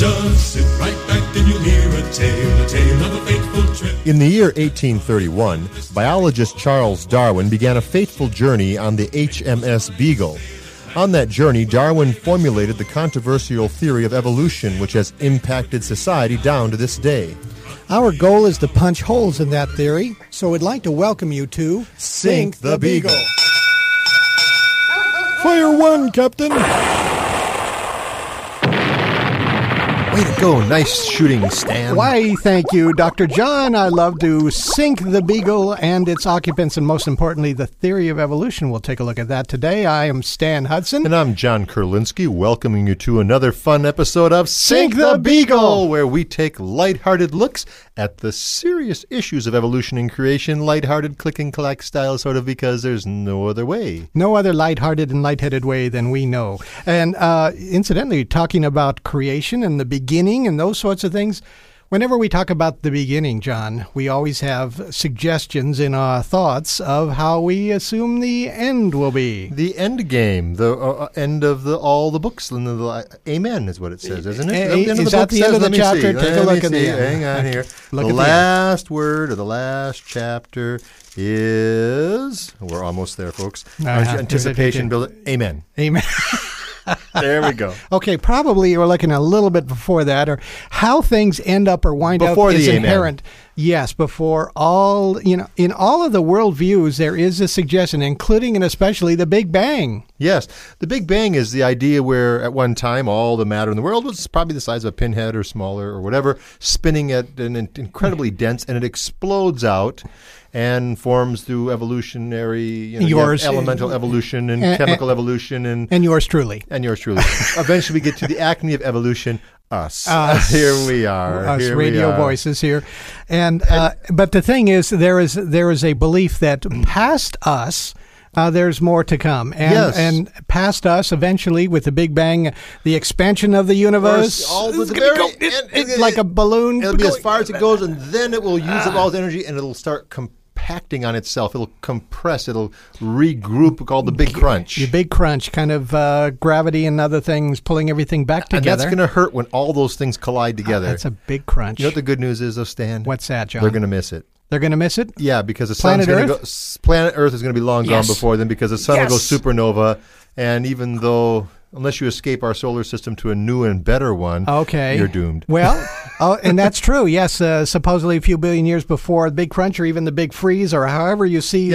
Just sit right back and you'll hear a tale of a fateful trip. In the year 1831, biologist Charles Darwin began a fateful journey on the HMS Beagle. On that journey, Darwin formulated the controversial theory of evolution, which has impacted society down to this day. Our goal is to punch holes in that theory, so we'd like to welcome you to Sink the Beagle. Fire one, Captain. Way to go. Nice shooting, Stan. Why, thank you, Dr. John. I love to sink the Beagle and its occupants, and most importantly, the theory of evolution. We'll take a look at that today. I am Stan Hudson. And I'm John Kurlinski, welcoming you to another fun episode of Sink the Beagle, where we take lighthearted looks at the serious issues of evolution and creation, lighthearted click-and-clack style, sort of, because there's no other way. No other lighthearted and lightheaded way than we know. And incidentally, talking about creation and the beginning and those sorts of things, whenever we talk about the beginning, John, we always have suggestions in our thoughts of how we assume the end will be. The end game, the end of all the books. Amen is what it says, isn't it? Is that the end of the chapter? Take a look at the end. Hang on here. The last word of the last chapter is, we're almost there, folks. Anticipation build. Amen. Amen. There we go. Okay, probably we're looking a little bit before that, or how things end up or wind before up is the inherent. Amen. Yes, before all, in all of the worldviews, there is a suggestion, including and especially the Big Bang. Yes, the Big Bang is the idea where at one time all the matter in the world was probably the size of a pinhead or smaller or whatever, spinning at an incredibly dense, and it explodes out and forms through evolutionary, elemental evolution and chemical evolution and yours truly. And yours truly. Eventually we get to the acme of evolution, us. Here we are. Us here radio voices here. And but the thing is, there is a belief that past us, there's more to come. And, yes. And past us, eventually, with the Big Bang, the expansion of the universe, like a balloon. It'll be as far as it goes, and then it will use up all its energy, and it'll start compacting on itself. It'll compress. It'll regroup, called the Big Crunch. The Big Crunch, kind of gravity and other things pulling everything back together. And that's going to hurt when all those things collide together. That's a big crunch. You know what the good news is, though, Stan? What's that, John? They're going to miss it. They're going to miss it? Yeah, because the Planet sun's going to Earth? go. Planet Earth is going to be long gone before then, because the sun will go supernova, and even though, unless you escape our solar system to a new and better one, you're doomed. Well, and that's true. Yes, supposedly a few billion years before the Big Crunch, or even the Big Freeze, or however you see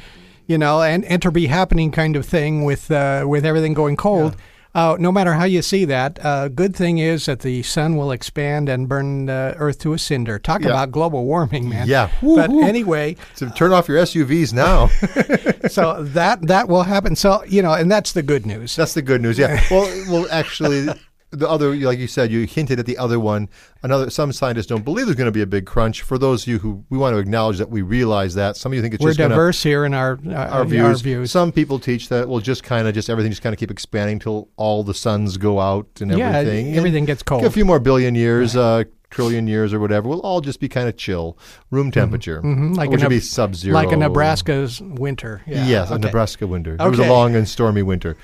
and entropy happening kind of thing with everything going cold. Yeah. No matter how you see that, good thing is that the sun will expand and burn Earth to a cinder. Talk about global warming, man. Yeah. But anyway. So turn off your SUVs now. So that will happen. So, and that's the good news. That's the good news, yeah. Well, actually, the other, like you said, you hinted at the other one. Some scientists don't believe there's going to be a big crunch. For those of you who, we want to acknowledge that we realize that. Some of you think it's we're just going to... We're diverse here in our views. Some people teach that we'll everything just kind of keep expanding until all the suns go out and everything. Yeah, everything gets cold. A few more billion years, trillion years or whatever, we'll all just be kind of chill, room temperature, which would be sub-zero. Like a Nebraska's winter. Yeah. Yes, a Nebraska winter. It was a long and stormy winter.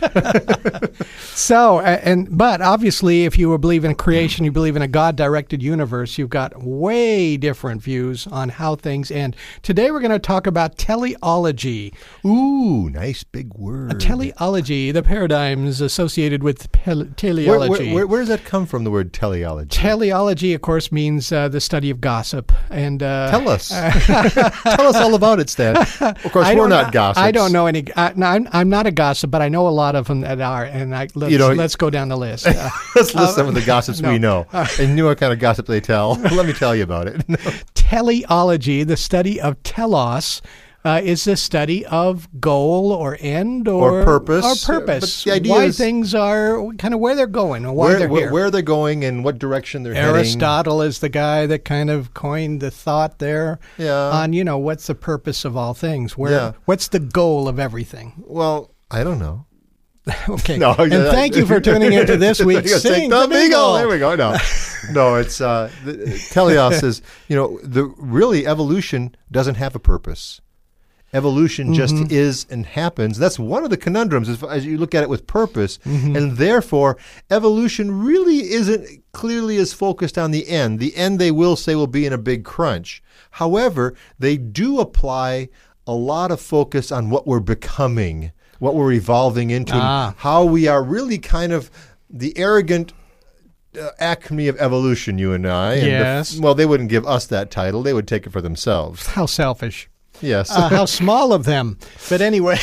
So, but obviously, if you believe in creation, you believe in a God-directed universe, you've got way different views on how things end. Today, we're going to talk about teleology. Ooh, nice big word. Teleology, the paradigms associated with teleology. Where does that come from, the word teleology? Teleology, of course, means the study of gossip. And tell us. Tell us all about it, Stan. Of course, we're not gossips. I don't know any. I'm not a gossip, but I know a lot of them that are. And let's go down the list. Let's list some of the gossips we know. And you know what kind of gossip they tell? Let me tell you about it. Teleology, the study of telos, is the study of goal or end or purpose. Or purpose. But the idea why is things are kind of where they're going or why they're here. Where they're going and what direction they're heading. Aristotle is the guy that kind of coined the thought there on, what's the purpose of all things? What's the goal of everything? Well, I don't know. Okay. No, and thank you for tuning into this week's Sink the Beagle. There we go. No, it's teleos is, really evolution doesn't have a purpose. Evolution just is and happens. That's one of the conundrums as you look at it with purpose. And therefore, evolution really clearly is focused on the end. The end, they will say, will be in a big crunch. However, they do apply a lot of focus on what we're becoming, what we're evolving into, and how we are really kind of the arrogant acme of evolution, you and I. And yes. Well, they wouldn't give us that title. They would take it for themselves. How selfish. Yes. How small of them. But anyway,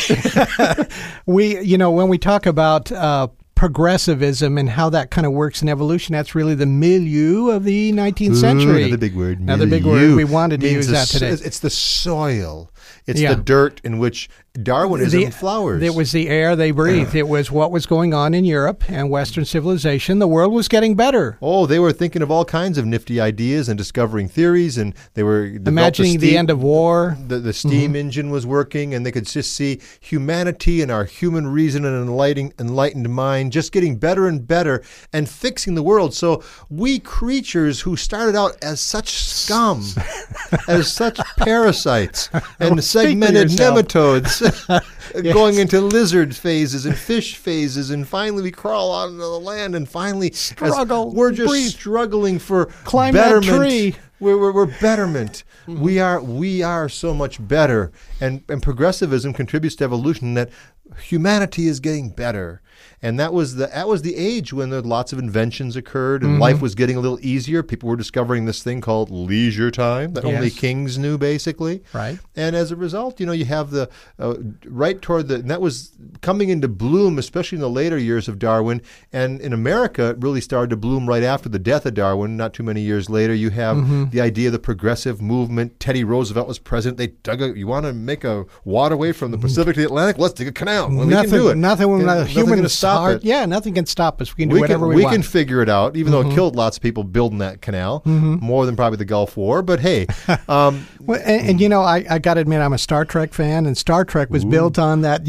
when we talk about progressivism and how that kind of works in evolution, that's really the milieu of the 19th century. Another big word. Another big word. We wanted to use that today. It's the soil. It's the dirt in which Darwinism flowers. It was the air they breathed. It was what was going on in Europe and Western civilization. The world was getting better. Oh, they were thinking of all kinds of nifty ideas and discovering theories, and they were imagining the end of war. The steam engine was working, and they could just see humanity and our human reason and enlightened mind just getting better and better and fixing the world. So we creatures who started out as such scum, as such parasites, and segmented nematodes, going into lizard phases and fish phases, and finally we crawl out into the land, and finally we're just struggling for climb betterment. That tree. We're betterment. We are so much better, and progressivism contributes to evolution. That humanity is getting better, and that was the age when there lots of inventions occurred, and life was getting a little easier. People were discovering this thing called leisure time that only kings knew, basically. Right. And as a result, you have the right toward and that was coming into bloom, especially in the later years of Darwin. And in America, it really started to bloom right after the death of Darwin. Not too many years later, you have the idea of the progressive movement. Teddy Roosevelt was president. They dug you want to make a waterway from the Pacific to the Atlantic? Let's dig a canal. Well, we can do it. Nothing can stop it. Yeah, nothing can stop us. We can do whatever we want. We can figure it out, even though it killed lots of people building that canal, more than probably the Gulf War. But hey. Well, and I got to admit, I'm a Star Trek fan, and Star Trek was built on that.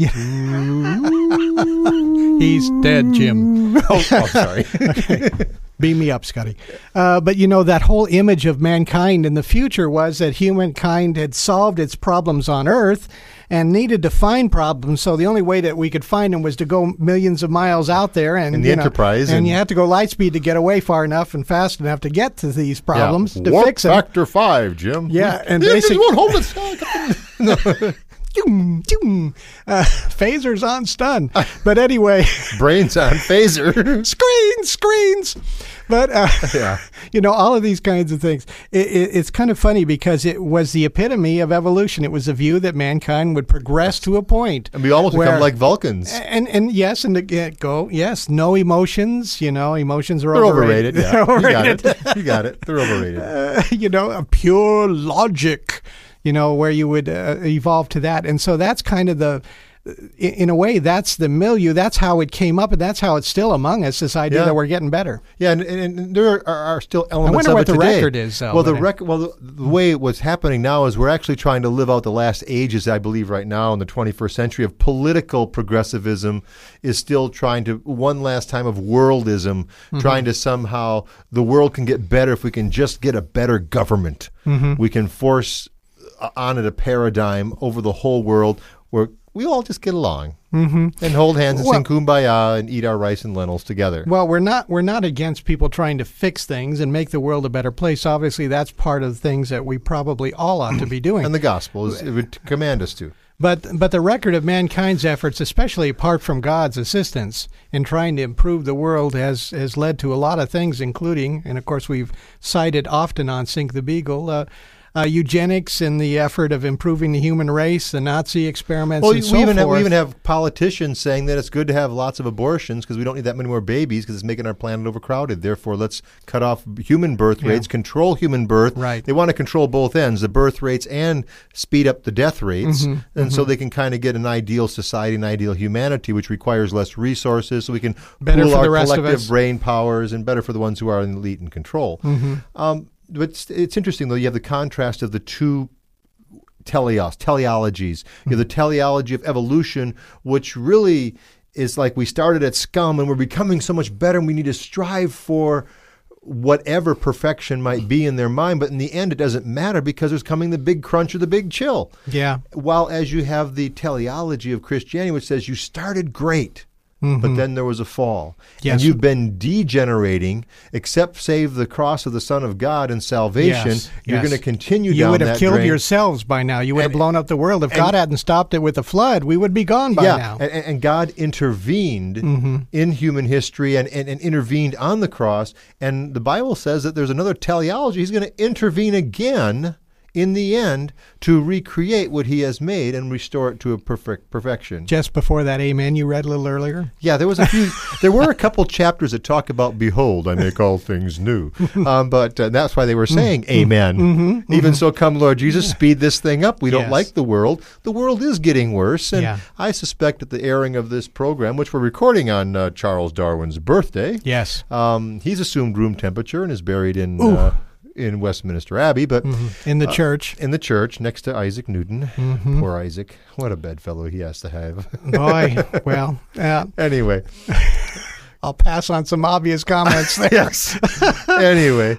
He's dead, Jim. Oh, sorry. Okay. Beam me up, Scotty. But that whole image of mankind in the future was that humankind had solved its problems on Earth and needed to find problems. So the only way that we could find them was to go millions of miles out there, and in the Enterprise, and you had to go light speed to get away far enough and fast enough to get to these problems to Warp fix them. Factor 5, Jim. Yeah, and basically, won't hold it. phasers on stun. But anyway, brains on phaser. Screens. But all of these kinds of things. It's kind of funny because it was the epitome of evolution. It was a view that mankind would progress to a point, and we almost become like Vulcans. And yes, and to get go, yes, no emotions. Emotions are overrated. Yeah. They're overrated. You got it. They're overrated. A pure logic. Where you would evolve to that. And so that's kind of in a way, that's the milieu. That's how it came up, and that's how it's still among us, this idea that we're getting better. Yeah, and there are still elements of it today. I wonder what the record is, though. Well, the way what's happening now is we're actually trying to live out the last ages, I believe, right now in the 21st century of political progressivism is still trying to, one last time of worldism, trying to somehow, the world can get better if we can just get a better government. We can force on it a paradigm over the whole world where we all just get along and hold hands and sing Kumbaya and eat our rice and lentils together. Well, we're not against people trying to fix things and make the world a better place. Obviously, that's part of the things that we probably all ought to be doing. And the gospel it would command us to. But the record of mankind's efforts, especially apart from God's assistance in trying to improve the world, has led to a lot of things, including, and of course we've cited often on Sink the Beagle, eugenics and the effort of improving the human race, the Nazi experiments, and so forth. We even have politicians saying that it's good to have lots of abortions because we don't need that many more babies because it's making our planet overcrowded. Therefore, let's cut off human birth rates, control human birth. Right. They want to control both ends, the birth rates and speed up the death rates. So they can kind of get an ideal society, an ideal humanity, which requires less resources so we can pool our collective brain powers and better for the ones who are in elite and control. But it's interesting, though. You have the contrast of the two teleologies. You have the teleology of evolution, which really is like we started at scum and we're becoming so much better and we need to strive for whatever perfection might be in their mind. But in the end, it doesn't matter because there's coming the big crunch or the big chill. Yeah. While as you have the teleology of Christianity, which says you started great. but then there was a fall. Yes. And you've been degenerating, except save the cross of the Son of God and salvation. Yes, You're yes. going to continue You down would have that killed drain. yourselves by now. You would have blown up the world. If God hadn't stopped it with the flood, we would be gone by now. And God intervened in human history and intervened on the cross. And the Bible says that there's another teleology. He's going to intervene again in the end to recreate what he has made and restore it to a perfection. Just before that amen you read a little earlier? Yeah, there were a couple chapters that talk about, behold, I make all things new. But that's why they were saying amen. Even so, come Lord Jesus, speed this thing up. We don't like the world. The world is getting worse. And I suspect that the airing of this program, which we're recording on Charles Darwin's birthday, he's assumed room temperature and is buried in Westminster Abbey, but in the church. In the church, next to Isaac Newton. Poor Isaac. What a bedfellow he has to have. Boy, well. Anyway. I'll pass on some obvious comments there. Yes. Anyway,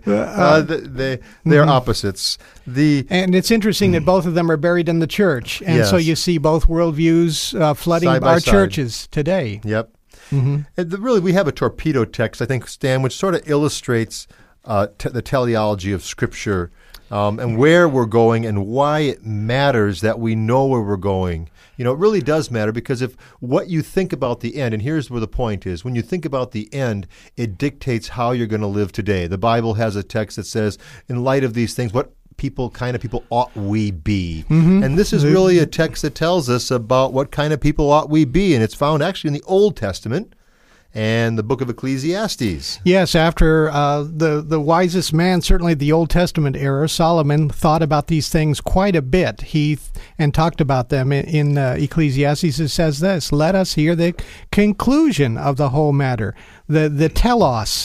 they're opposites. And it's interesting that both of them are buried in the church. And so you see both worldviews flooding our churches today. Yep. And really, we have a torpedo text, I think, Stan, which sort of illustrates the teleology of Scripture and where we're going and why it matters that we know where we're going. You know, it really does matter, because if what you think about the end, and here's where the point is, when you think about the end, it dictates how you're going to live today. The Bible has a text that says, in light of these things, what kind of people ought we be? And this is really a text that tells us about what kind of people ought we be, and it's found actually in the Old Testament and the book of Ecclesiastes. Yes, after the wisest man, certainly the Old Testament era, Solomon, thought about these things quite a bit. And talked about them in Ecclesiastes. It says this: "Let us hear the conclusion of the whole matter, the telos,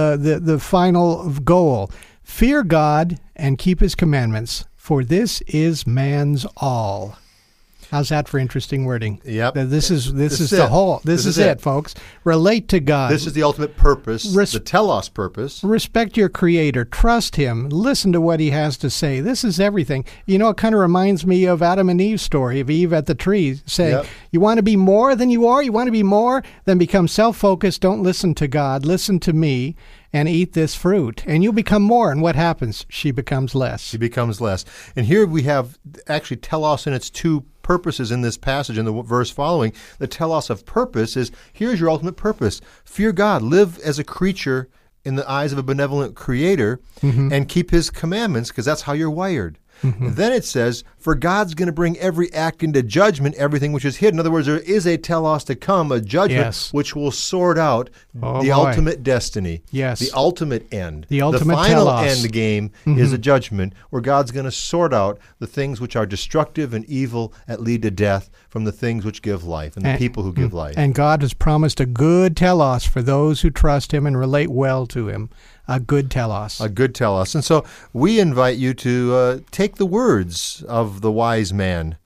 the final goal. Fear God and keep His commandments, for this is man's all." How's that for interesting wording? Yep. This is the whole. This is it, folks. Relate to God. This is the ultimate purpose, the telos purpose. Respect your Creator. Trust Him. Listen to what He has to say. This is everything. You know, it kind of reminds me of Adam and Eve's story, of Eve at the tree saying, you want to be more than you are? You want to be more? Then become self-focused. Don't listen to God. Listen to me. And eat this fruit, and you'll become more. And what happens? She becomes less. She becomes less. And here we have actually telos in its two purposes in this passage, in the verse following. The telos of purpose is, here's your ultimate purpose. Fear God. Live as a creature in the eyes of a benevolent Creator, and keep His commandments, because that's how you're wired. And then it says, for God's going to bring every act into judgment, everything which is hidden. In other words, there is a telos to come, a judgment, which will sort out the ultimate destiny, the ultimate end. The ultimate final telos. end game is a judgment where God's going to sort out the things which are destructive and evil that lead to death from the things which give life and the people who give life. And God has promised a good telos for those who trust Him and relate well to Him. A good telos. A good telos. And so we invite you to take the words of the wise man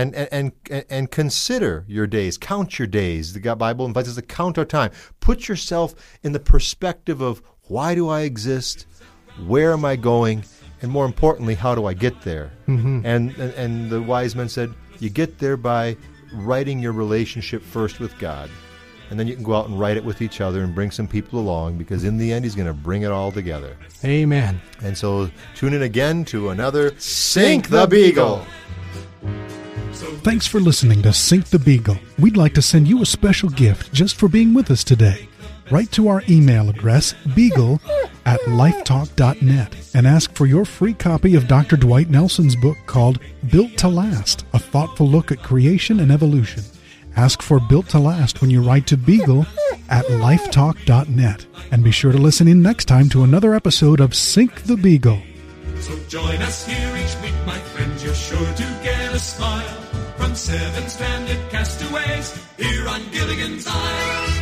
and consider your days. Count your days. The Bible invites us to count our time. Put yourself in the perspective of, why do I exist? Where am I going? And more importantly, how do I get there? And the wise men said, you get there by righting your relationship first with God. And then you can go out and write it with each other and bring some people along, because in the end, He's going to bring it all together. Amen. And so tune in again to another Sink the Beagle. Thanks for listening to Sink the Beagle. We'd like to send you a special gift just for being with us today. Write to our email address, beagle@lifetalk.net, and ask for your free copy of Dr. Dwight Nelson's book called Built to Last, a thoughtful look at creation and evolution. Ask for Built to Last when you write to beagle@lifetalk.net. And be sure to listen in next time to another episode of Sink the Beagle. So join us here each week, my friends. You're sure to get a smile from 7 stranded castaways here on Gilligan's Island.